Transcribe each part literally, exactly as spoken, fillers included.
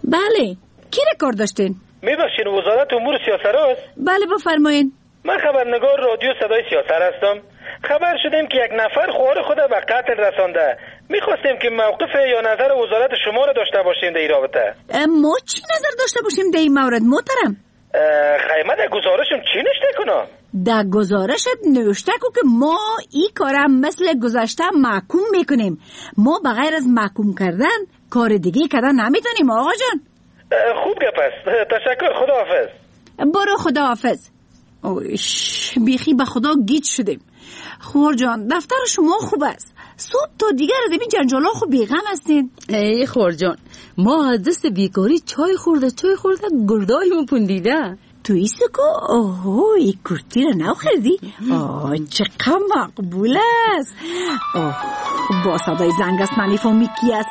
بله. کی را کار داشتین؟ میبخشین وزارت امور سیاست است؟ بله بفرمایین. من خبرنگار رادیو صدای سیاست هستم. خبر شدیم که یک نفر خواهر خود به قتل رسانده. میخواستیم که موقف یا نظر وزارت شما را داشته باشیم در این رابطه. ما چی نظر داشته باشیم در این مورد محترم؟ خیمه در گزارشم چی نشته کنم؟ در گزارشت نوشته کو که ما این کارم مثل گذشته محکوم میکنیم. ما بغیر از محکوم کردن کار دیگه کردن نمیتونیم آقا جان. خوب گپ است. تشکر. خداحافظ. برو خداحافظ. اوش بیخی به خدا گیج شدیم. خور جان دفتر شما خوب است. صبح تا دیگر از این جنجالا خوب بیغم هستین. ای خور جان ما از دست بیکاری چای خورده چای خورده گردایمون پوندیده. توی سکو اوه این کرتی رو نو خریدی؟ آه چقدر مقبول است. اوه با صدای زنگ است نمیفهمی کی است.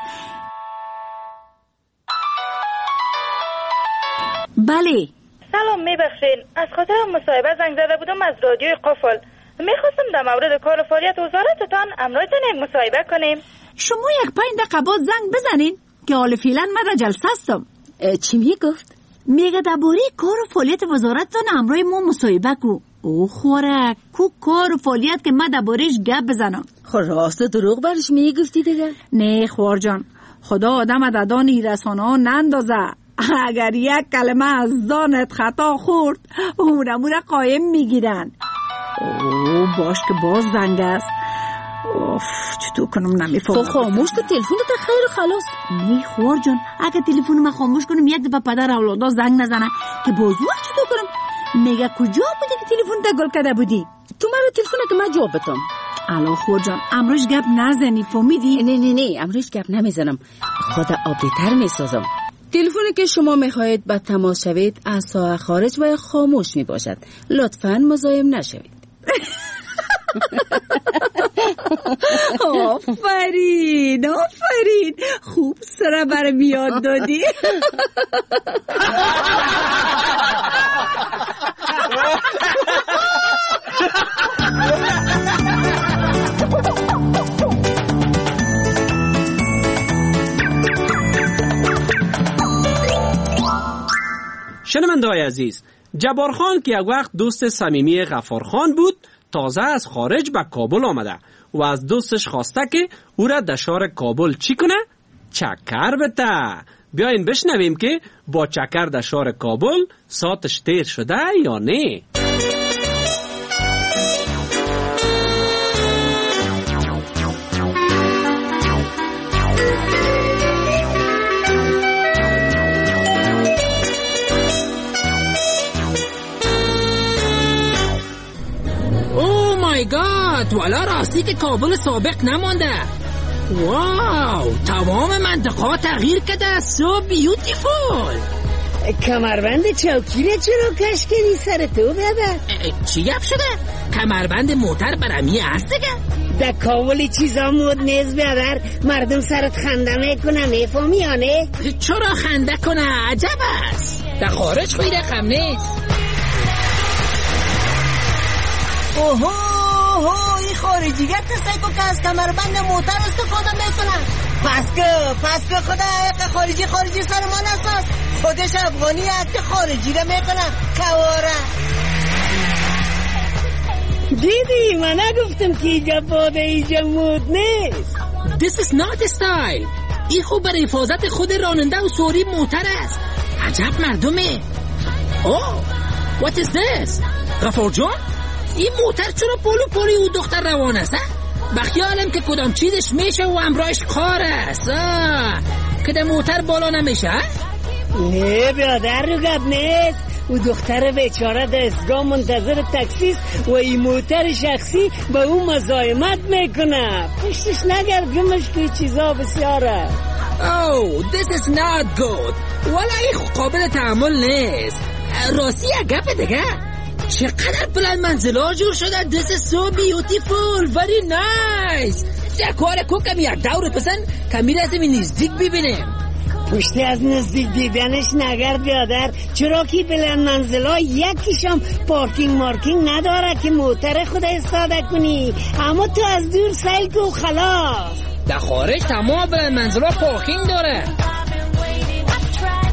بله سلام میبخشین از خاطر مصاحبه زنگ زده بودم از رادیوی قفل. میخواستم در مورد کار و فعالیت وزارتتان امروزتان یک مصاحبه کنیم. شما یک پنج دقیقه بعد زنگ بزنین که حال فعلا من در جلسه هستم. چی میگفت؟ میگه درباره کار و فعالیت وزارتتان امروز ما مصاحبه کو. او خوره کو کار و فعالیت که من دربارهش گپ بزنم. خب راست و دروغ برش میگفتی دیگه؟ نه خور جان خدا آدم ددان رسانه ها نندازه. اگر یک کلمه از دانت خطا خورد اونمون قایم میگیرن. اوه باش که باز زنگ است. اوف چطور کنم نمیفهمم. خاموش که تلفن تا خیر خلاص. نه خور جان اگه تلفن من خاموش کنم یک دفعه پدر اولادا زنگ نزنه که بازور چطور کنم. میگه کجا بودی که تلفن تا گل کرده بودی؟ تو مرا تلفن که من جواب بدم. الو خور جان امروز گپ نزنی فهمیدی؟ نه نه نه امروز گپ نمیزنم. خدا آبیتر میسازم. تلفنی که شما میخواهید با تماس شوید از ساعت خارج و خاموش میباشد. لطفاً مزاحم نشوید. آفرین آفرین خوب سره برم یاد دادی. شنونده‌های عزیز، جبار خان که یک وقت دوست صمیمی غفار خان بود تازه از خارج به کابل آمده و از دوستش خواسته که او را در شهر کابل چی کنه؟ چکر بده. بیاین بشنویم که با چکر در شهر کابل ساعتش تیر شده یا نه. گاد والا راستی که کابل سابق نمانده. واو تمام منطقه تغییر کرده. سو بیوتیفول. کمربند چوکی را چرا کش کنی سر تو ببر؟ چی گپ شده؟ کمربند موتر برمی هست دیگه؟ در کابل چیزا مود نیز ببر. مردم سرت خنده میکنه میفهمی یا نه؟ چرا خنده کنه؟ عجب است. در خارج خوی رقم نیست. اوهو اوه این خارجیگه کسایی که از کمربند موتر استفاده میکنن. پس که پس که خدا حق خارجی خارجی سر ما نساز. خودش افغانی هست که خارجی را میکنن کواره. دیدی من نگفتم که اینجا باده اینجا مود نیست. This is not a style. این خوب برای حفاظت خود راننده و سواری موتر است. عجب مردمه. اوه what is this؟ غفار جان این موتر چرا پولو پولی او دختر روان است؟ بخیالم که کدام چیزش میشه و امراش کار است که در موتر بالا نمیشه. نه برادر رو گب نیست. او دختر بیچاره دستگاه منتظر تاکسی و این موتر شخصی با او مزاحمت میکنه. پشتش نگرد گمش که چیزا بسیاره. Oh this is not good. ولی این قابل تحمل نیست. راستی گپ دیگه چقدر بلند منزلا جور شده. This is so beautiful. Very nice. کار کو کمی یک دور بزن کمی لازم نزدیک ببینیم. پشت از نزدیک دیدنش نگرد بیادر. چرا که بلند منزلا یکیشم پارکینگ مارکینگ نداره که موتر خود استفاده کنی. اما تو از دور سیل کو خلاص. در خارج تمام بلند منزلا پارکینگ داره.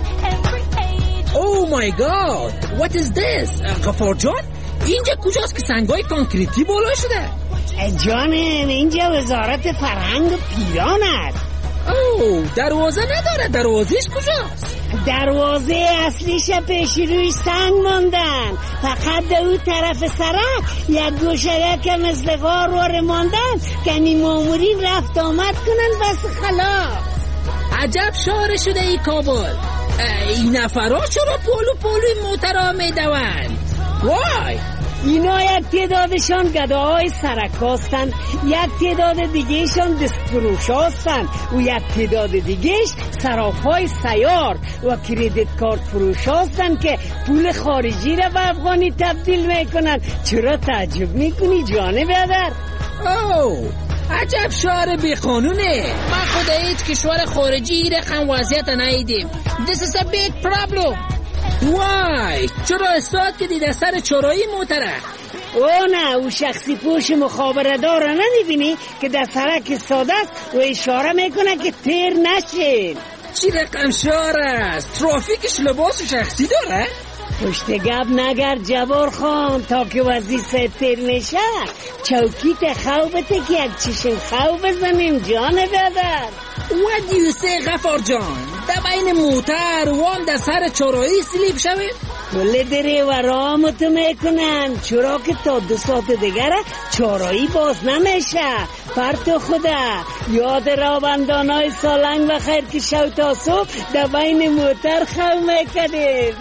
مای گاد. What is this? غفار جان اینجا کجاست که سنگای کانکریتی بالا شده؟ جانم اینجا وزارت فرهنگ و پیران است. اوه دروازه نداره، دروازهش کجاست؟ دروازه اصلیش پیشی روی سنگ ماندن، فقط در اون طرف سرک یک گوشه که مثل غار واره ماندن که این مامورین رفت آمد کنن بس خلاص. عجب شهر شده ای کابل. این نفرها چرا پولو پولوی موترها میدوند؟ وای اینا یک تعدادشان گداهای سرک هستن، یک تعداد دیگهشان دستفروش هستن و یک تعداد دیگهش صرافهای سیار و کریدیت کارت فروش هستن که پول خارجی را به افغانی تبدیل میکنن. چرا تعجب میکنی جان برادر؟ اوه عجب شهر بی قانونه. ما خود هیچ کشور خارجی این رقم وضعیت ندیدیم. This is a big problem. وای چرا استاد که دیده سر چرایی موتره؟ او نه او شخصی پوش مخابره‌دار را نمیبینی که در سرک ساده است و اشاره میکنه که تیر نشین. چی رقم شهر است؟ ترافیکش لباس شخصی داره؟ پشت گب نگر جبار خان تا که وظیفه تیر میشه چوکیت خوبته که یک چشم خوب بزنیم جان برادر. What do you say غفار جان؟ در بین موتر وام در سر چرایی سلیب شوید؟ کل دره و رامتو میکنن چرا که تا دو ساعت دیگر چرایی باز نمیشه. فرد خدا یاد رابندانای سالنگ و خیر که شو تا صبح در بین موتر خو میکنید.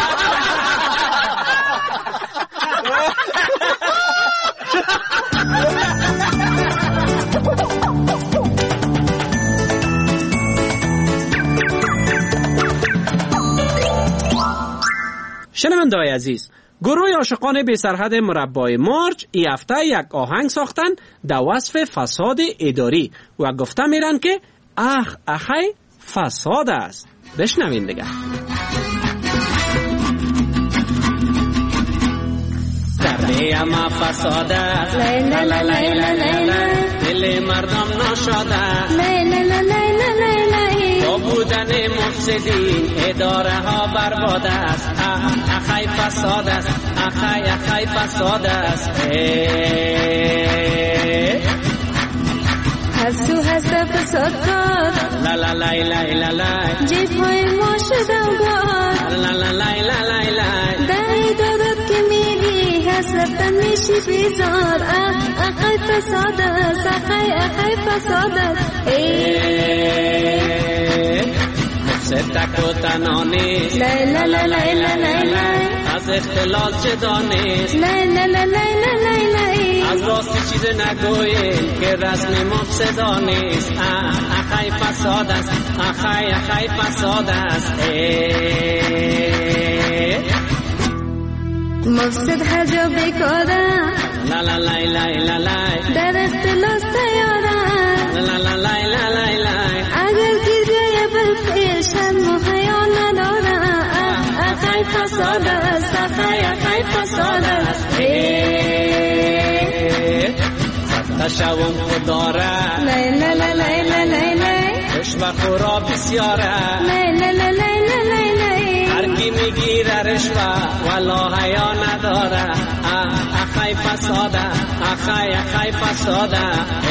شنونده‌های عزیز، گروه عاشقان بی سرحد مربای مارج ای هفته یک آهنگ ساختن در وصف فساد اداری و گفته میرن که اخ اخی فساد است. بشنوین دیگه. درده اما فساد است، لا لا لا لا لا، دل مردم ناشاد است، لا لا لا لا لا، با بودن مفسدین اداره ها برباد است. اخی فساد است، اخی اخی فساد است. هستو هست فساد کار، لا لا لا لا لا، جیب های ما شده و گار، لا لا لا لا لا، دهی دارد که میگی هست رفتن میشی بیزار. اخی فساد است، اخی اخی فساد است. مفسد و تنانیست، لا لا لا لا لا لا، از اختلال چه دانیست، لا لا لا لا لا لا، از راستی چیز نگوییم که رسم مفسدانیست. اخی فساد است، اخی اخی فساد است. مفسد هر جا بیکاره، لا لا لا لا لا لا، در اختلاس سیاره، لا لا لا لا لا لا، اگر گیرگاه بلخیش هم محیا نداره. اخی فساد است، اخی اخی فساد است. تشوم خداره، لا لا لا لا لا لا، رشوه خورا بسیاره، لا لا لا لا لا لا، هر کی میگیره رشوه والا حیا نداره. اخی فساد است، اخی اخی فساد است.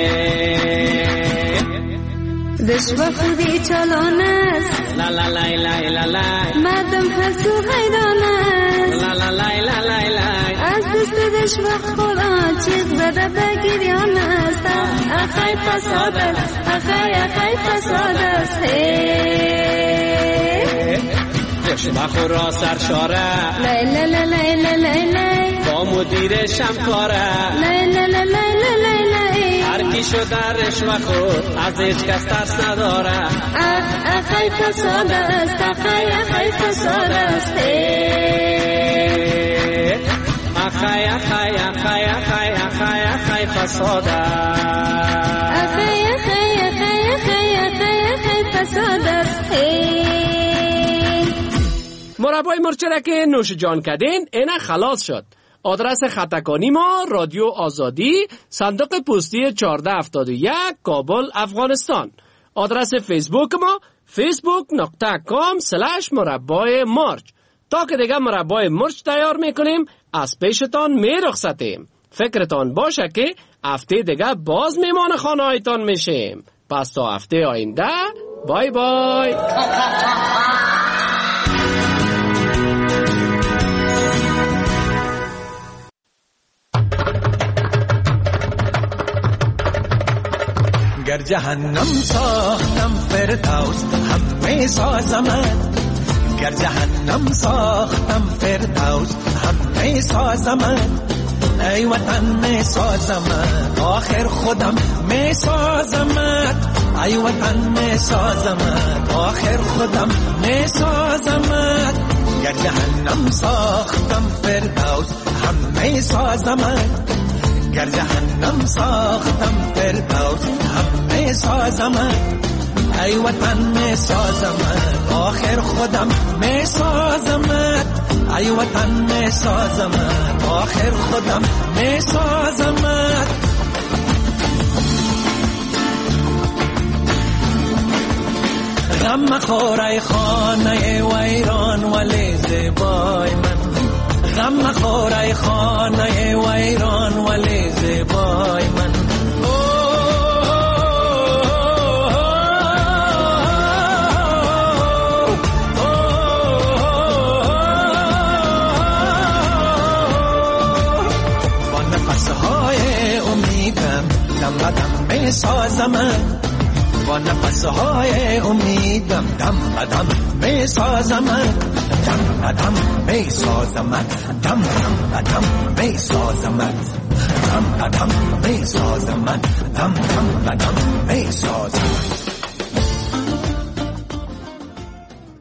رشوه خودی چالان است، لا لا لا لا لا لا، مردم حسو حیران است، لا لا لا لا لا لا، از دست رشوه خورا چیز زده بگیریان است. اخی فساد است، اخی اخی فساد است. رشوه خورا سرشاره، لا لا لا لا لا لا، با مدیر شمکاره، لا لا لا لا لا لا، هر کی شده رشوه خور از هیچ کس ترس نداره. اخی فساد است، اخی اخی فساد است. اخی اخی اخی اخی اخی اخی فساد است، اخی اخی اخی اخی اخی اخی فساد است. مربای مرچره که نوش جان کردین اینا خلاص شد. آدرس خطکانی ما رادیو آزادی، صندوق پستی چهارده هفتاد و یک، کابل، افغانستان. آدرس فیسبوک ما فیسبوک نقطه کام سلش مربای مارج. تا که دیگه مربای مرچ تیار میکنیم از پیشتان میرخصتیم. فکرتان باشه که هفته دیگه باز میمان خانه هایتان میشیم. پس تا هفته آینده بای بای. گر جهنم ساختم فردوس همه سازمت، گر جهنم ساختم فردوس همه سازمت، ای وطن می سازمت آخر خودم می سازمت، ای وطن می سازمت آخر خودم می سازمت، گر جهنم ساختم فردوس همه سازمت، گر جهنم ساختم فردوس همه سازمت، ای وطن می سازمت آخر خودم می سازمت، ای وطن می سازمت آخر خودم می سازمت. غم مخور ای خانه ویران ولی زیبای من، غم مخور ای خانه ویران ولی زیبای من. با نفسهای امیدم دم بدم می سازمت، با نفسهای امیدم دم بدم می سازمت، دم بدم می سازمت، دم بدم می سازمت، دم بدم می سازمت، دم بدم می سازمت.